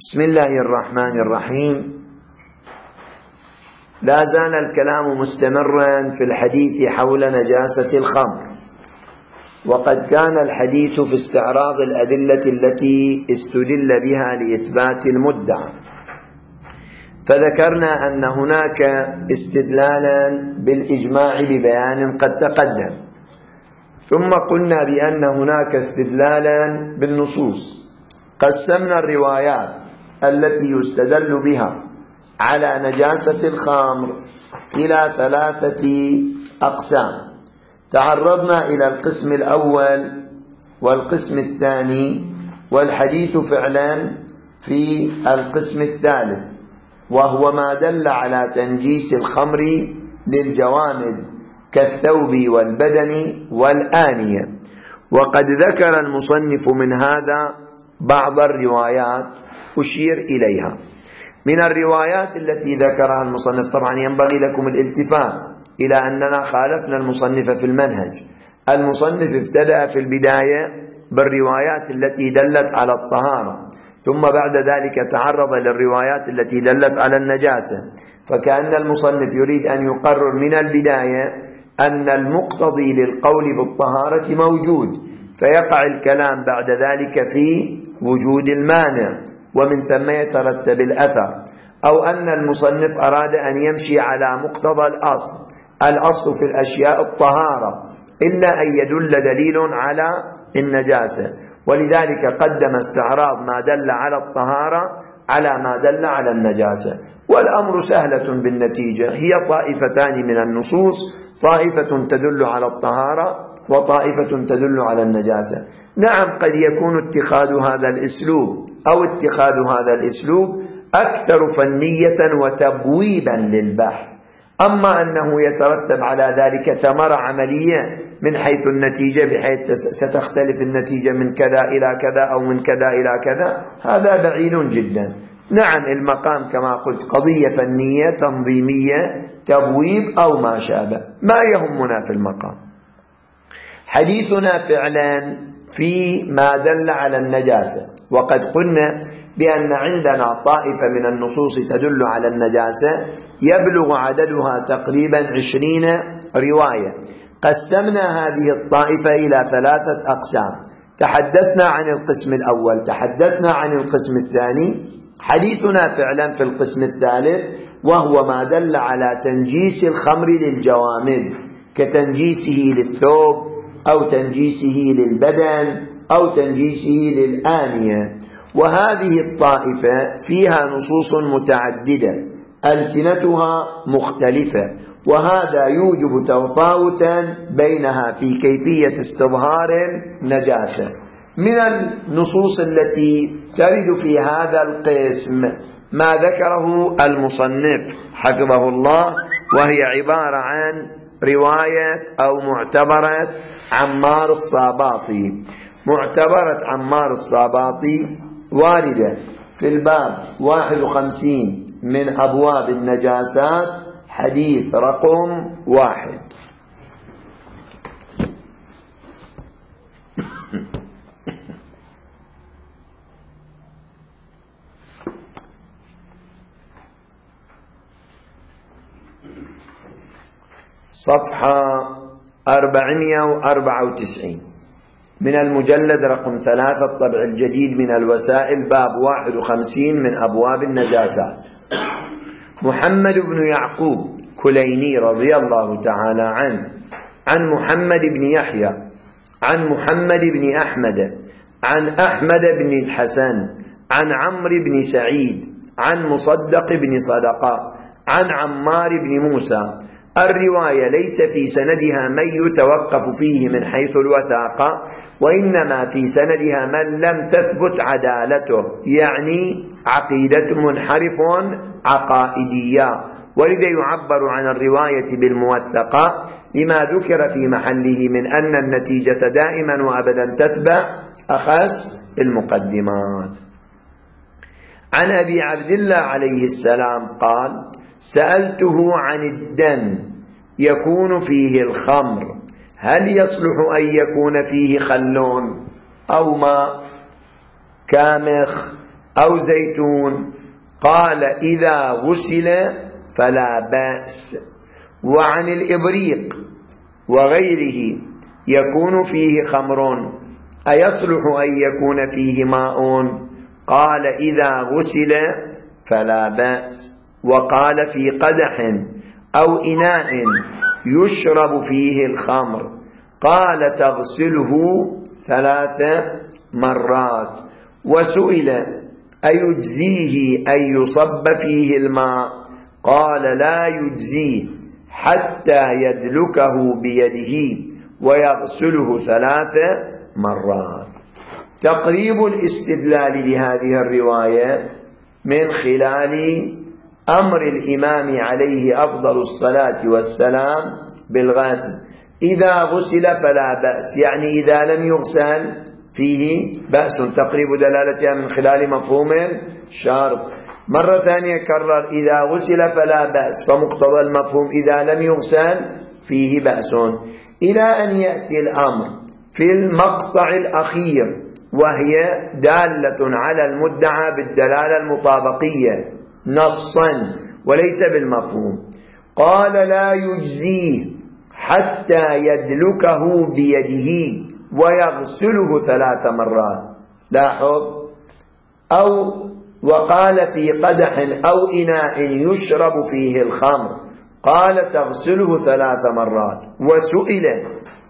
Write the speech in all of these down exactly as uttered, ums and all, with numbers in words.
بسم الله الرحمن الرحيم. لا زال الكلام مستمرا في الحديث حول نجاسة الخمر، وقد كان الحديث في استعراض الأدلة التي استدل بها لإثبات المدعى، فذكرنا أن هناك استدلالا بالإجماع ببيان قد تقدم، ثم قلنا بأن هناك استدلالا بالنصوص. قسمنا الروايات التي يستدل بها على نجاسة الخمر إلى ثلاثة أقسام. تعرضنا إلى القسم الأول والقسم الثاني، والحديث فعلا في القسم الثالث، وهو ما دل على تنجيس الخمر للجوامد كالثوب والبدن والآنية. وقد ذكر المصنف من هذا بعض الروايات أشير إليها. من الروايات التي ذكرها المصنف، طبعا ينبغي لكم الالتفات إلى أننا خالفنا المصنف في المنهج. المصنف ابتدأ في البداية بالروايات التي دلت على الطهارة، ثم بعد ذلك تعرض للروايات التي دلت على النجاسة، فكأن المصنف يريد أن يقرر من البداية أن المقتضي للقول بالطهارة موجود، فيقع الكلام بعد ذلك في وجود المانع، ومن ثم يترتب الأثر. أو أن المصنف أراد أن يمشي على مقتضى الأصل، الأصل في الأشياء الطهارة إلا أن يدل دليل على النجاسة، ولذلك قدم استعراض ما دل على الطهارة على ما دل على النجاسة. والأمر سهلة بالنتيجة، هي طائفتان من النصوص، طائفة تدل على الطهارة وطائفة تدل على النجاسة. نعم، قد يكون اتخاذ هذا الأسلوب أو اتخاذ هذا الأسلوب أكثر فنية وتبويبا للبحث، أما أنه يترتب على ذلك ثمرة عملية من حيث النتيجة، بحيث ستختلف النتيجة من كذا إلى كذا أو من كذا إلى كذا، هذا بعيد جدا. نعم، المقام كما قلت قضية فنية تنظيمية تبويب أو ما شابه، ما يهمنا في المقام. حديثنا فعلا في ما دل على النجاسة، وقد قلنا بأن عندنا طائفة من النصوص تدل على النجاسة يبلغ عددها تقريبا عشرين رواية. قسمنا هذه الطائفة إلى ثلاثة أقسام، تحدثنا عن القسم الأول، تحدثنا عن القسم الثاني، حديثنا فعلا في القسم الثالث، وهو ما دل على تنجيس الخمر للجوامد كتنجيسه للثوب أو تنجيسه للبدن أو تنجيسه للآنية. وهذه الطائفة فيها نصوص متعددة ألسنتها مختلفة، وهذا يوجب تفاوتا بينها في كيفية استظهار النجاسة. من النصوص التي ترد في هذا القسم ما ذكره المصنف حفظه الله، وهي عبارة عن رواية أو معتبرة عمار الصاباطي. معتبرة عمار الصاباطي واردة في الباب واحد وخمسين من أبواب النجاسات، حديث رقم واحد. صفحة أربعمائة وأربعة وتسعين من المجلد رقم ثلاثة، الطبع الجديد من الوسائل، باب واحد وخمسين من أبواب النجاسات. محمد بن يعقوب كليني رضي الله تعالى عنه عن محمد بن يحيى عن محمد بن أحمد عن أحمد بن الحسن عن عمرو بن سعيد عن مصدق بن صدقة عن عمار بن موسى. الرواية ليس في سندها من يتوقف فيه من حيث الوثاقة، وإنما في سندها من لم تثبت عدالته، يعني عقيدة منحرف عقائدية، ولذا يعبر عن الرواية بالموثقة لما ذكر في محله من أن النتيجة دائما وأبدا تتبع أخس المقدمات. عن أبي عبد الله عليه السلام قال: سألته عن الدم يكون فيه الخمر هل يصلح أن يكون فيه خلون أو ماء كامخ أو زيتون. قال إذا غسل فلا بأس. وعن الإبريق وغيره يكون فيه خمر أيصلح أن يكون فيه ماء؟ قال إذا غسل فلا بأس. وقال في قدح أو إناء يشرب فيه الخمر قال تغسله ثلاث مرات. وسئل أيجزيه أن يصب فيه الماء؟ قال لا يجزيه حتى يدلكه بيده ويغسله ثلاث مرات. تقريب الاستدلال بهذه الرواية من خلال أمر الإمام عليه أفضل الصلاة والسلام بالغسل. إذا غسل فلا بأس، يعني إذا لم يغسل فيه بأس. تقريب دلالتها من خلال مفهوم الشرط. مرة ثانية كرر إذا غسل فلا بأس، فمقتضى المفهوم إذا لم يغسل فيه بأس، إلى أن يأتي الأمر في المقطع الأخير وهي دالة على المدعى بالدلالة المطابقية نصا وليس بالمفهوم. قال لا يجزيه حتى يدلكه بيده ويغسله ثلاث مرات. لاحظ. أو وقال في قدح أو إناء يشرب فيه الخمر قال تغسله ثلاث مرات. وسئل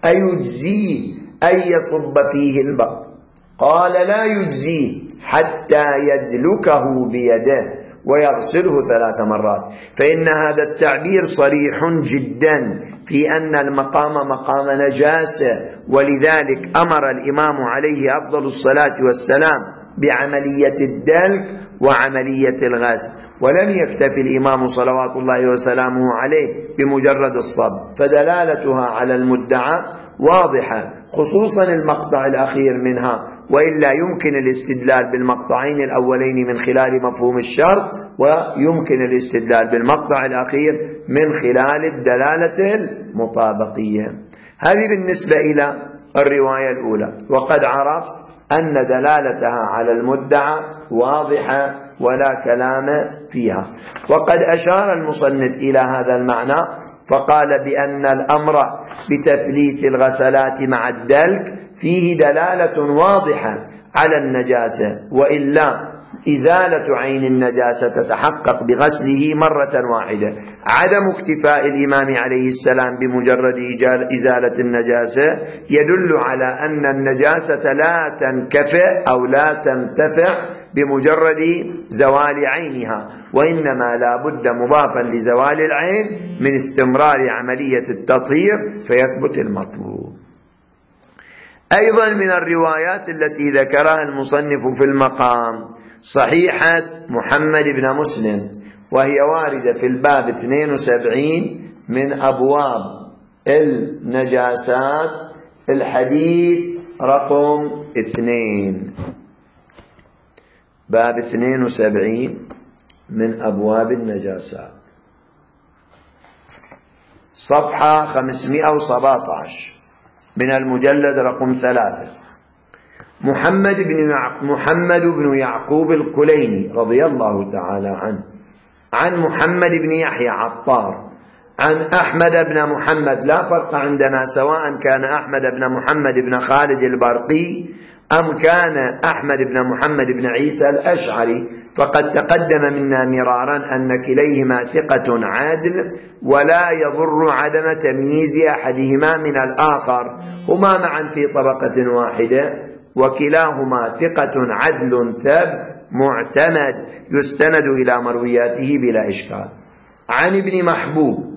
أيجزيه أن يصب فيه الماء؟ قال لا يجزيه حتى يدلكه بيده ويغسله ثلاث مرات. فإن هذا التعبير صريح جدا في أن المقام مقام نجاسة، ولذلك أمر الإمام عليه أفضل الصلاة والسلام بعملية الدلك وعملية الغسل، ولم يكتفي الإمام صلوات الله وسلامه عليه بمجرد الصب. فدلالتها على المدعى واضحة، خصوصا المقطع الأخير منها، وإلا يمكن الاستدلال بالمقطعين الأولين من خلال مفهوم الشرط، ويمكن الاستدلال بالمقطع الأخير من خلال الدلالة المطابقية. هذه بالنسبة إلى الرواية الأولى. وقد عرفت أن دلالتها على المدعى واضحة ولا كلام فيها. وقد أشار المصنف إلى هذا المعنى فقال بأن الأمر بتثليث الغسلات مع الدلك فيه دلالة واضحة على النجاسة، وإلا إزالة عين النجاسة تتحقق بغسله مرة واحدة. عدم اكتفاء الإمام عليه السلام بمجرد إزالة النجاسة يدل على أن النجاسة لا تنكفئ أو لا تنتفع بمجرد زوال عينها، وإنما لا بد مضافا لزوال العين من استمرار عملية التطهير فيثبت المطلوب. أيضا من الروايات التي ذكرها المصنف في المقام صحيحة محمد بن مسلم، وهي واردة في الباب اثنين وسبعين من أبواب النجاسات، الحديث رقم اثنين، باب اثنين وسبعين من أبواب النجاسات، صفحة خمسمائة وسبعة عشر من المجلد رقم ثلاثة. محمد بن محمد بن يعقوب الكليني رضي الله تعالى عنه عن محمد بن يحيى عطار عن أحمد بن محمد. لا فرق عندنا سواء كان أحمد بن محمد بن خالد البرقي أم كان أحمد بن محمد بن عيسى الأشعري، فقد تقدم منا مرارا أن كليهما ثقة عادل، ولا يضر عدم تمييز أحدهما من الآخر، هما معا في طبقة واحدة، وكلاهما ثقة عدل ثبت معتمد يستند إلى مروياته بلا إشكال. عن ابن محبوب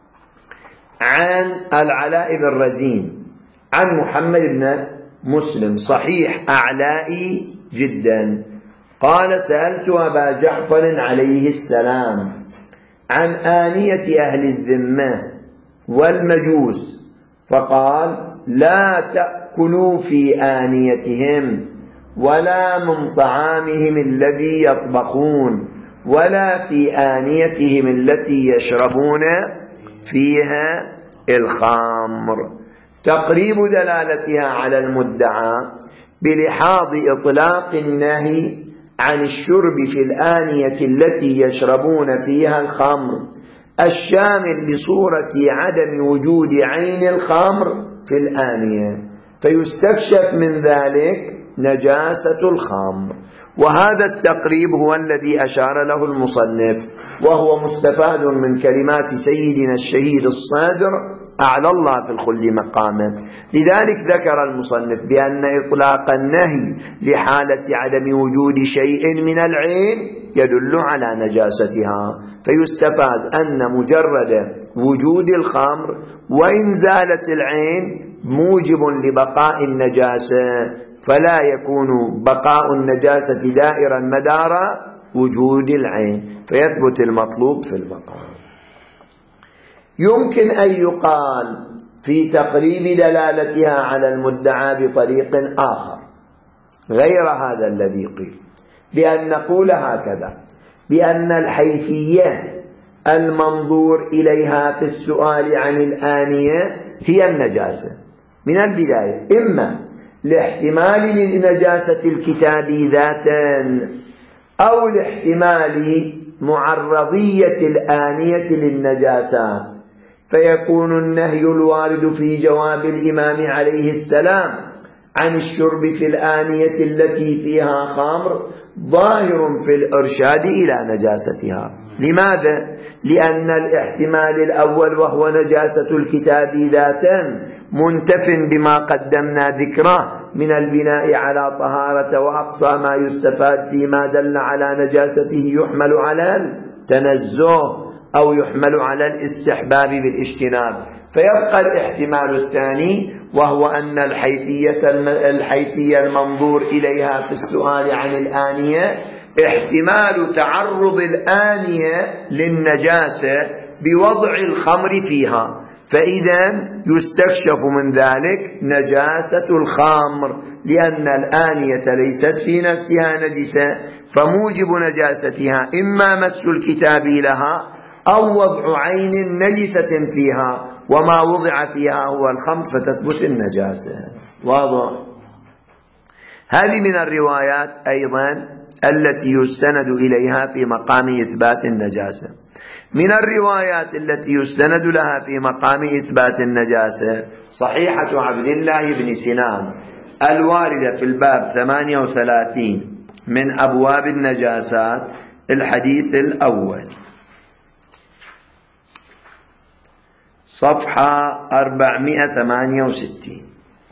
عن العلاء بن رزين عن محمد بن مسلم صحيح أعلائي جدا قال سألت أبا جعفر عليه السلام عن آنية أهل الذمة والمجوس، فقال لا تأكلوا في آنيتهم ولا من طعامهم الذي يطبخون ولا في آنيتهم التي يشربون فيها الخمر. تقريب دلالتها على المدعى بلحاظ إطلاق النهي عن الشرب في الآنية التي يشربون فيها الخمر الشامل لصورة عدم وجود عين الخمر في الآنية، فيستكشف من ذلك نجاسة الخمر. وهذا التقريب هو الذي أشار له المصنف، وهو مستفاد من كلمات سيدنا الشهيد الصادر أعلى الله في الخلد مقامه. لذلك ذكر المصنف بأن إطلاق النهي لحالة عدم وجود شيء من العين يدل على نجاستها، فيستفاد أن مجرد وجود الخمر وإن زالت العين موجب لبقاء النجاسة، فلا يكون بقاء النجاسة دائرا مدار وجود العين، فيثبت المطلوب في المقام. يمكن أن يقال في تقريب دلالتها على المدعى بطريق آخر غير هذا الذي قيل، بأن نقول هكذا: بأن الحيثية المنظور إليها في السؤال عن الآنية هي النجاسة من البداية، إما لاحتمال لنجاسة الكتاب ذاتا أو لاحتمال معرضية الآنية للنجاسات، فيكون النهي الوارد في جواب الإمام عليه السلام عن الشرب في الآنية التي فيها خمر ظاهر في الإرشاد إلى نجاستها. لماذا؟ لأن الاحتمال الأول وهو نجاسة الكتاب ذاتا منتف بما قدمنا ذكره من البناء على طهارة، وأقصى ما يستفاد فيما دل على نجاسته يحمل على التنزه أو يحمل على الاستحباب بالاجتناب. فيبقى الاحتمال الثاني وهو أن الحيثية الحيثية المنظور إليها في السؤال عن الآنية احتمال تعرض الآنية للنجاسة بوضع الخمر فيها، فإذا يستكشف من ذلك نجاسة الخمر، لأن الآنية ليست في نفسها نجسة، فموجب نجاستها إما مس الكتاب لها أو وضع عين نجسة فيها، وما وضع فيها هو الخمر فتثبت النجاسة. واضح؟ هذه من الروايات أيضا التي يستند إليها في مقام إثبات النجاسة. من الروايات التي يستند لها في مقام إثبات النجاسة صحيحة عبد الله بن سنان الواردة في الباب ثمانية وثلاثين من أبواب النجاسات، الحديث الأول صفحة أربعمائة وثمانية وستين.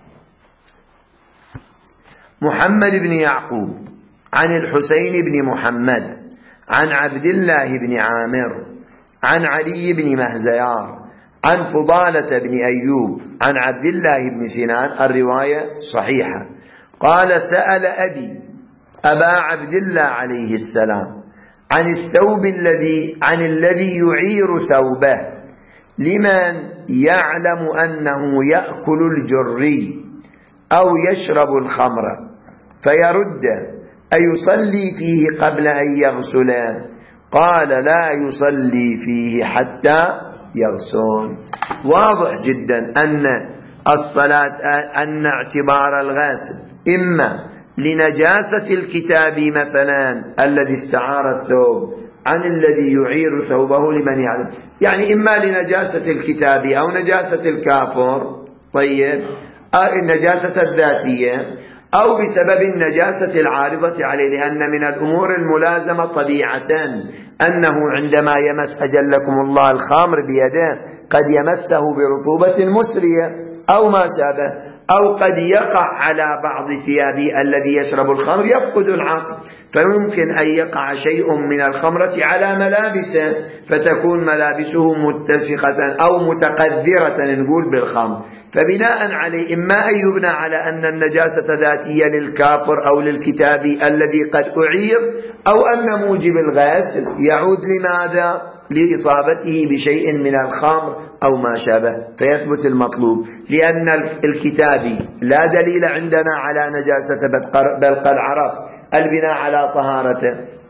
محمد بن يعقوب عن الحسين بن محمد عن عبد الله بن عامر عن علي بن مهزيار عن فضالة بن أيوب عن عبد الله بن سنان، الرواية صحيحة، قال: سأل أبي أبا عبد الله عليه السلام عن الثوب الذي عن الذي يعير ثوبه لمن يعلم أنه يأكل الجري أو يشرب الخمر فيرد أيصلي فيه قبل أن يغسل؟ قال: لا يصلي فيه حتى يغسل. واضح جدا أن الصلاة أن اعتبار الغاسل إما لنجاسة الكتاب مثلا الذي استعار الثوب عن الذي يعير ثوبه لمن يعلم، يعني إما لنجاسة الكتاب أو نجاسة الكافر، طيب، النجاسة الذاتية، أو بسبب النجاسة العارضة عليه، لأن من الأمور الملازمة طبيعة أنه عندما يمس أجلكم الله الخمر بيده قد يمسه برطوبة مسرية أو ما شابه، أو قد يقع على بعض ثيابه الذي يشرب الخمر يفقد العقل، فيمكن أن يقع شيء من الخمرة على ملابسه فتكون ملابسه متسخة أو متقذرة نقول بالخمر، فبناء عليه إما أن يبنى على أن النجاسة ذاتية للكافر أو للكتاب الذي قد أعير، أو أن موجب الغسل يعود لماذا؟ لإصابته بشيء من الخمر أو ما شابه، فيثبت المطلوب، لأن الكتاب لا دليل عندنا على نجاسة، بل قد عرف البناء على طهارته،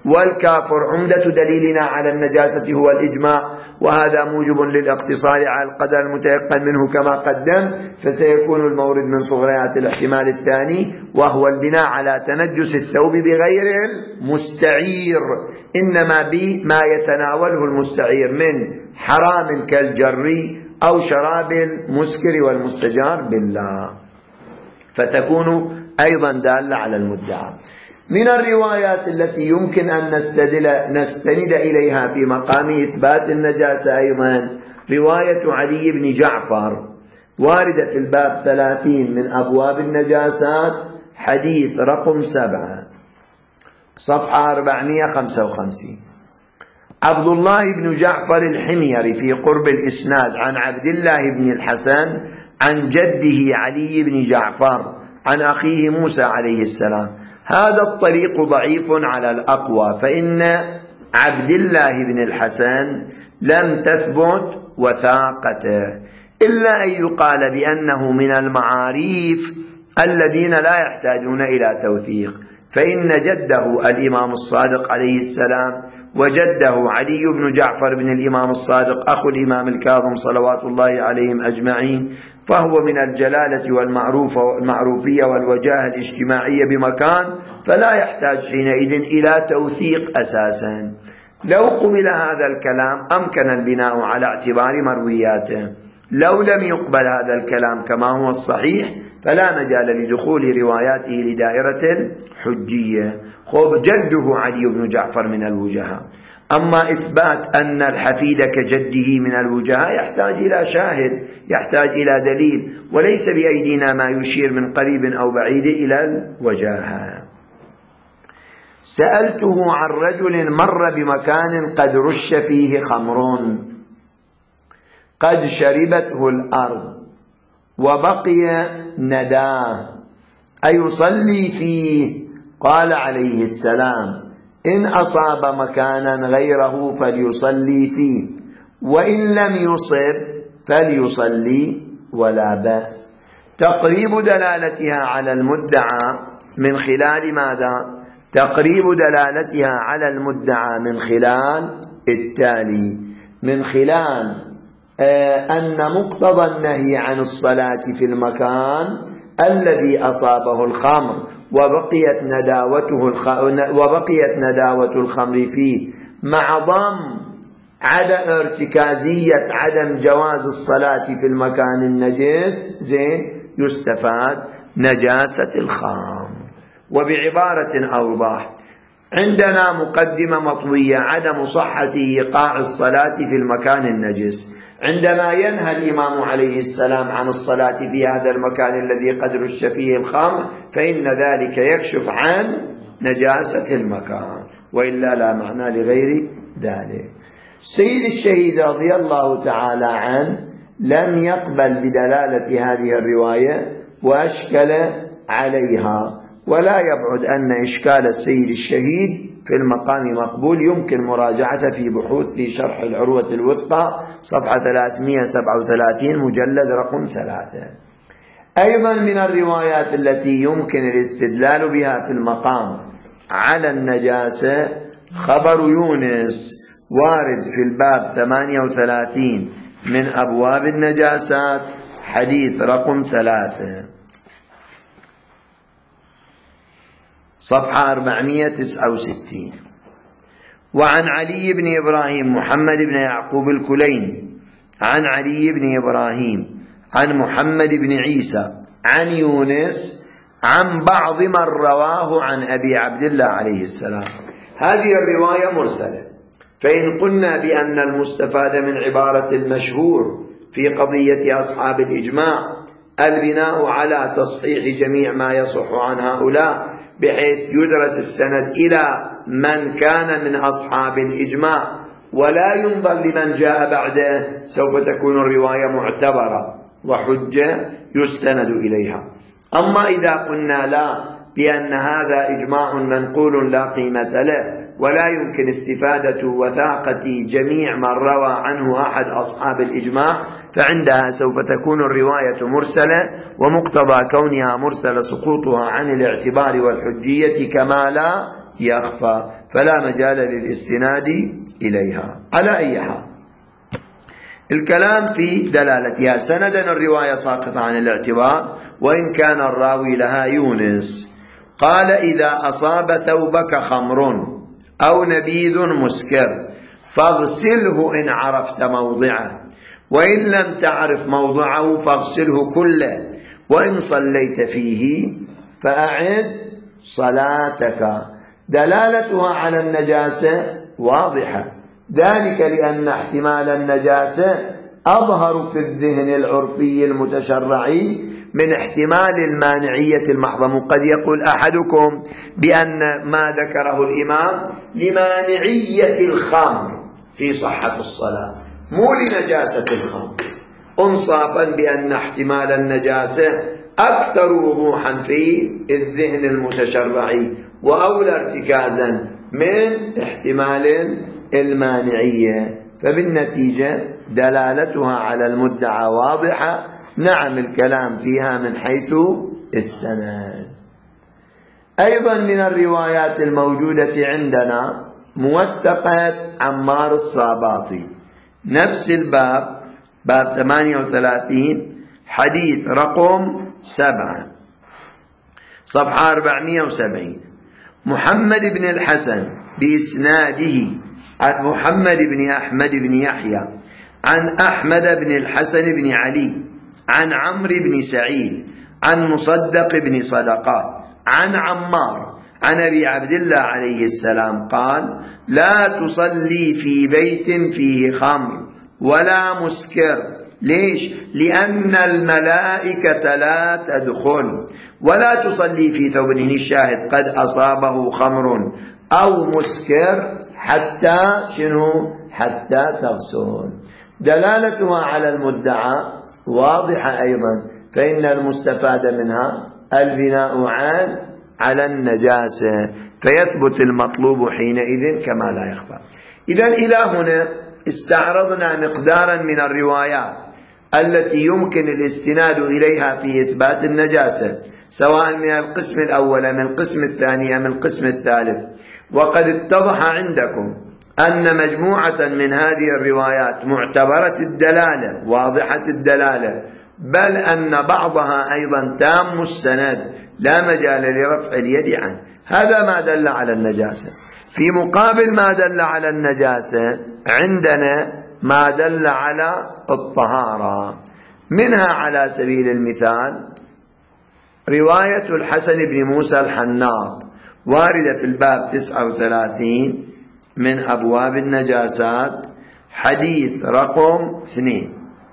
والكافر عمدة دليلنا على النجاسة هو الإجماع، وهذا موجب للاقتصار على القدر المتيقن منه كما قدم، فسيكون المورد من صغريات الاحتمال الثاني، وهو البناء على تنجس الثوب بغير المستعير، إنما بما يتناوله المستعير من حرام كالجري أو شراب المسكر والمستجار بالله، فتكون أيضا دالة على المدعى. من الروايات التي يمكن أن نستدل نستند إليها في مقام إثبات النجاسة أيضا رواية علي بن جعفر واردة في الباب ثلاثين من أبواب النجاسات، حديث رقم سبعة صفحة أربعمائة وخمسة وخمسين. عبد الله بن جعفر الحميري في قرب الإسناد عن عبد الله بن الحسن عن جده علي بن جعفر عن أخيه موسى عليه السلام. هذا الطريق ضعيف على الأقوى، فإن عبد الله بن الحسن لم تثبت وثاقته، إلا أن يقال بأنه من المعاريف الذين لا يحتاجون إلى توثيق، فإن جده الإمام الصادق عليه السلام وجده علي بن جعفر بن الإمام الصادق أخو الإمام الكاظم صلوات الله عليهم أجمعين، فهو من الجلالة والمعروفية والوجاهة الاجتماعية بمكان، فلا يحتاج حينئذ إلى توثيق أساسا. لو قبل هذا الكلام أمكن البناء على اعتبار مروياته، لو لم يقبل هذا الكلام كما هو الصحيح فلا مجال لدخول رواياته لدائرة الحجية. خب جده علي بن جعفر من الوجهاء، أما إثبات أن الحفيد كجده من الوجهاء يحتاج إلى شاهد، يحتاج إلى دليل، وليس بأيدينا ما يشير من قريب أو بعيد إلى الوجاهة. سألته عن رجل مر بمكان قد رش فيه خمر قد شربته الأرض وبقي نداه أيصلي فيه؟ قال عليه السلام: إن أصاب مكانا غيره فليصلي فيه، وإن لم يصب فليصلي ولا بأس. تقريب دلالتها على المدعى من خلال ماذا؟ تقريب دلالتها على المدعى من خلال التالي: من خلال أن مقتضى النهي عن الصلاة في المكان الذي أصابه الخمر وبقيت نداوته الخ... وبقيت نداوة الخمر فيه، مع ضم عدم ارتكازية عدم جواز الصلاة في المكان النجس، زين يستفاد نجاسة الخمر. وبعبارة أوضح، عندنا مقدمة مطوية: عدم صحة إيقاع الصلاة في المكان النجس. عندما ينهى الإمام عليه السلام عن الصلاة في هذا المكان الذي قد رش فيه الخمر فإن ذلك يكشف عن نجاسة المكان، وإلا لا معنى لغير ذلك. سيد الشهيد رضي الله تعالى عنه لم يقبل بدلالة هذه الرواية وأشكل عليها، ولا يبعد أن إشكال السيد الشهيد في المقام مقبول، يمكن مراجعته في بحوث في شرح العروة الوثقى صفحة ثلاثمائة وسبعة وثلاثين مجلد رقم ثلاثة. أيضا من الروايات التي يمكن الاستدلال بها في المقام على النجاسة خبر يونس وارد في الباب ثمانية وثلاثين من أبواب النجاسات، حديث رقم ثلاثة صفحة أربعمائة وتسعة وستين. وعن علي بن إبراهيم محمد بن يعقوب الكليني عن علي بن إبراهيم عن محمد بن عيسى عن يونس عن بعض من رواه عن أبي عبد الله عليه السلام. هذه الرواية مرسلة، فإن قلنا بأن المستفاد من عبارة المشهور في قضية أصحاب الإجماع البناء على تصحيح جميع ما يصح عن هؤلاء، بحيث يدرس السند إلى من كان من أصحاب الإجماع ولا ينظر لمن جاء بعده، سوف تكون الرواية معتبرة وحجة يستند إليها. أما إذا قلنا لا، بأن هذا إجماع منقول لا قيمة له ولا يمكن استفادة وثاقة جميع من روى عنه أحد أصحاب الإجماع، فعندها سوف تكون الرواية مرسلة، ومقتضى كونها مرسلة سقوطها عن الاعتبار والحجية كما لا يخفى، فلا مجال للاستناد إليها. على أي حال الكلام في دلالتها. سندا الرواية ساقطة عن الاعتبار وإن كان الراوي لها يونس. قال: إذا أصاب ثوبك خمر أو نبيذ مسكر فاغسله إن عرفت موضعه، وإن لم تعرف موضعه فاغسله كله، وإن صليت فيه فأعد صلاتك. دلالتها على النجاسة واضحة، ذلك لأن احتمال النجاسة أظهر في الذهن العرفي المتشرعي من احتمال المانعية المحضة. قد يقول أحدكم بأن ما ذكره الإمام لمانعية الخمر في صحة الصلاة مو لنجاسة الخمر، انصافا بأن احتمال النجاسة أكثر وضوحا في الذهن المتشرعي وأولى ارتكازا من احتمال المانعية، فبالنتيجة دلالتها على المدعى واضحة. نعم الكلام فيها من حيث السند. أيضا من الروايات الموجودة عندنا موثقة عمار الصاباطي، نفس الباب، باب ثمانية وثلاثين، حديث رقم سبعة، صفحة أربعمائة وسبعين. محمد بن الحسن بإسناده عن محمد بن أحمد بن يحيى عن أحمد بن الحسن بن علي عن عمرو بن سعيد عن مصدق بن صدقة عن عمار عن أبي عبد الله عليه السلام قال: لا تصلي في بيت فيه خمر ولا مسكر. ليش؟ لأن الملائكة لا تدخل. ولا تصلي في ثوب، الشاهد قد أصابه خمر أو مسكر حتى شنو؟ حتى تغسل. دلالتها على المدعى واضحة أيضا، فإن المستفاد منها البناء عن على النجاسة، فيثبت المطلوب حينئذ كما لا يخفى. إذن إلى هنا استعرضنا مقدارا من الروايات التي يمكن الاستناد إليها في إثبات النجاسة، سواء من القسم الأول من القسم الثاني من القسم الثالث. وقد اتضح عندكم أن مجموعة من هذه الروايات معتبرة الدلالة واضحة الدلالة، بل أن بعضها أيضا تام السند لا مجال لرفع اليد عنه. هذا ما دل على النجاسة. في مقابل ما دل على النجاسة عندنا ما دل على الطهارة. منها على سبيل المثال رواية الحسن بن موسى الحناط واردة في الباب تسعة وثلاثين من أبواب النجاسات، حديث رقم اثنين،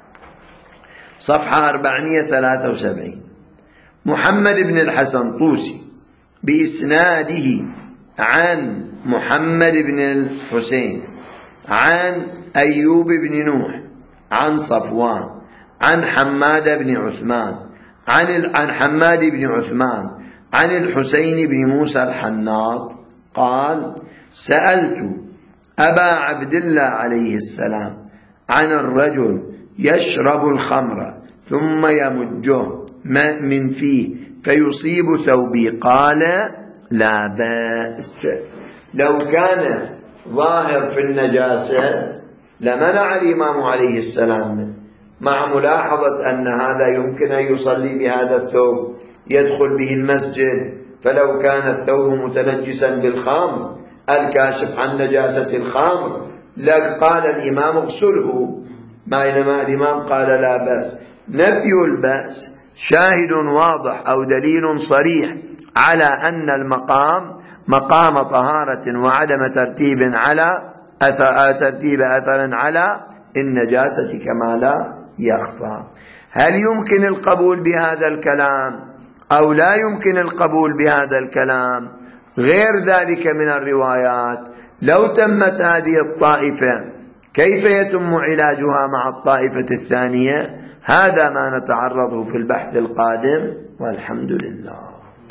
صفحة أربعمائة وثلاثة وسبعين. محمد بن الحسن طوسي بإسناده عن محمد بن الحسين عن أيوب بن نوح عن صفوان عن حماد بن عثمان عن عن حماد بن عثمان عن الحسين بن موسى الحناط قال: سألت أبا عبد الله عليه السلام عن الرجل يشرب الخمر ثم يمجه من فيه فيصيب ثوبي، قال: لا بأس. لو كان ظاهر في النجاسة لمنع الإمام عليه السلام، مع ملاحظة أن هذا يمكن أن يصلي بهذا الثوب يدخل به المسجد، فلو كان الثوب متنجسا بالخمر الكاشف عن نجاسة الخمر لقال الإمام اغسله، بينما الإمام قال لا بأس. نفي البأس شاهد واضح أو دليل صريح على أن المقام مقام طهارة وعدم ترتيب على أثر ترتيب أثر على النجاسة كما لا يخفى. هل يمكن القبول بهذا الكلام أو لا يمكن القبول بهذا الكلام؟ غير ذلك من الروايات لو تمت هذه الطائفة كيف يتم علاجها مع الطائفة الثانية؟ هذا ما نتعرضه في البحث القادم، والحمد لله.